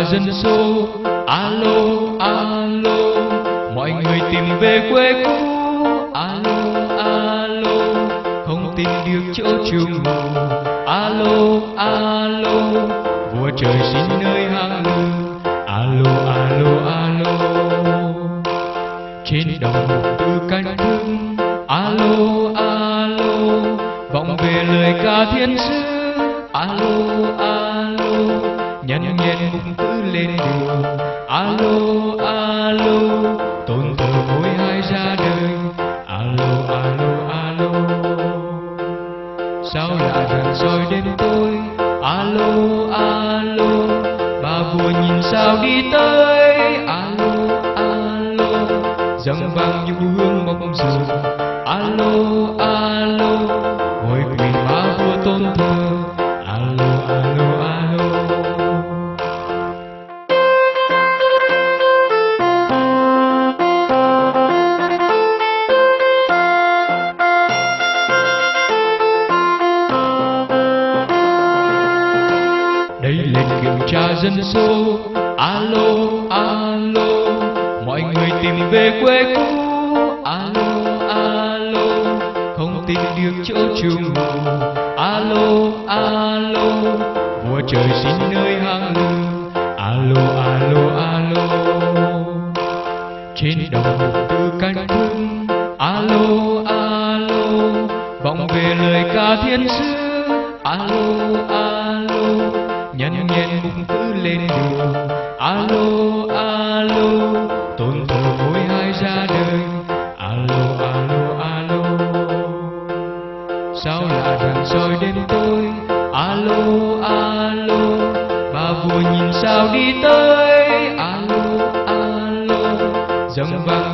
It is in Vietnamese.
dân số. Alo alo, mọi người tìm về quê cũ. Alo alo, không tìm được chỗ chung ngủ. Alo alo, vua trời xin nơi hang lương. Alo alo alo, trên đồng từ cánh hương. Alo alo, vọng về lời ca thiên sứ. Alo alo, nhân nhen mục tử lên đường. Alo alo, tôn thờ mỗi hai ra đời. Alo alo alo, sao lạ rạng soi đêm tối. Alo alo, bà vua nhìn sao đi tới. Alo alo, dâng vàng nhu hương mộng rừng. Alo alo, ngồi quỳ ba vua tôn thờ. Alo alo alo, đây lệnh kiểm tra dân số. Alo alo, mọi người tìm về quê cũ. Alo alo, không tìm được chỗ chung ngủ. Alo alo, vua trời xin nơi hang lương. Alo alo alo, trên đồng từ cánh hương. Alo alo, vọng về lời ca thiên sứ. Alo alo, nhân nhen mục tử lên đường. Alo alo, tôn thờ mỗi hai ra đời. Alo alo alo, sao lạ rạng soi đêm tối. Alo alo, bà vua nhìn sao đi tới. Alo alo, dâng vàng